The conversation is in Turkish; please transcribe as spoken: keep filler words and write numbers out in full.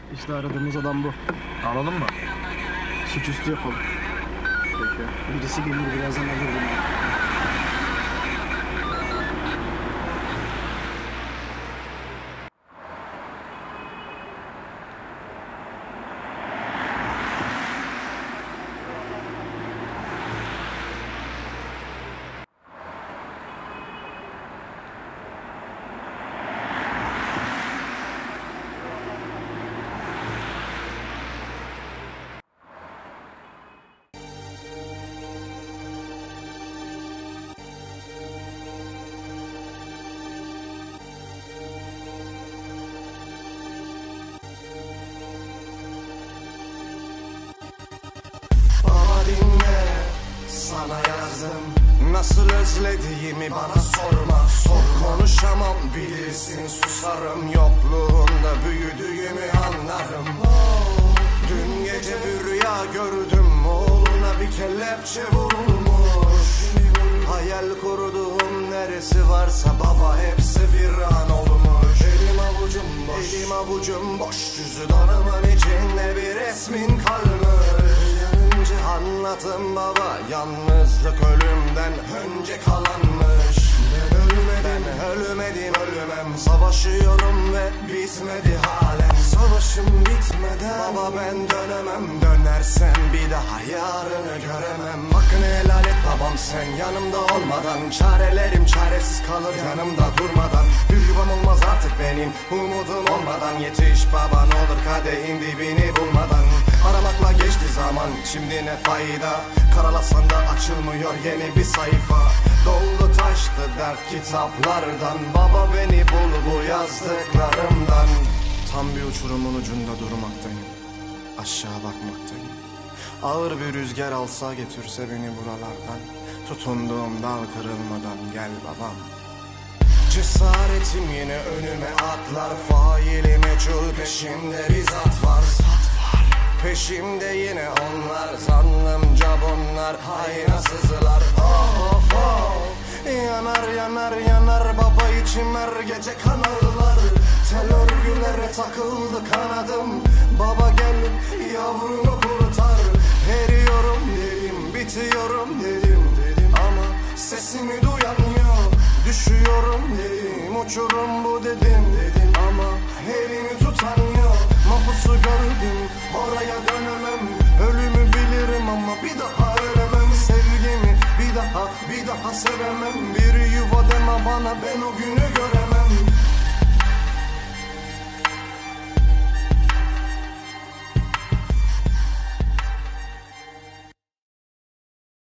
İşte aradığımız adam bu. Alalım mı? Suçüstü yapalım. Peki. Birisi gelir birazdan alır bunu. Sana yazdım, nasıl özlediğimi bana sorma, sor. Konuşamam bilirsin, susarım, yokluğunda büyüdüğümü anlarım. Dün gece bir rüya gördüm, oğluna bir kelepçe vurulmuş. Hayal kurduğum neresi varsa baba hepsi bir an olmuş. Elim avucum boş, elim avucum boş, cüzdanımın içinde bir resmin kalmış. Anladım baba, yalnızlık ölümden önce kalanmış. Ben ölmedim, ben ölmedim, ölmem. Savaşıyorum ve bitmedi halen. Savaşım bitmeden baba ben dönemem. Dönersen bir daha yarını göremem. Hakkını helal et babam sen yanımda olmadan. Çarelerim çaresiz kalır yanımda durmadan. Bir yuvam olmaz artık benim umudum olmadan. Yetiş baba ne olur kadehin dibini bulmadan. Aramakla geçti zaman, şimdi ne fayda? Karalasan da açılmıyor yeni bir sayfa. Doldu taştı dert kitaplardan. Baba beni bul bu yazdıklarımdan. Tam bir uçurumun ucunda durmaktayım, aşağı bakmaktayım. Ağır bir rüzgar alsa götürse beni buralardan. Tutunduğum dal kırılmadan gel babam. Cesaretim yine önüme atlar. Faili meçhul peşimde bir zat var. Peşimde yine onlar, zannımca bunlar haynasızlar. Of of, yanar yanar yanar baba içim her gece kan ağlar. Tel örgülere takıldı kanadım, baba gel yavrumu kurtar. Eriyorum dedim, bitiyorum dedim dedim ama sesimi duyan yok. Düşüyorum dedim, uçurum bu dedim dedim ama elimi tutan yok. Mapusu gördüm, oraya dönemem. Ölümü bilirim ama bir daha ölemem. Sevgimi bir daha, bir daha sevemem. Bir yuva deme bana, ben o günü göremem.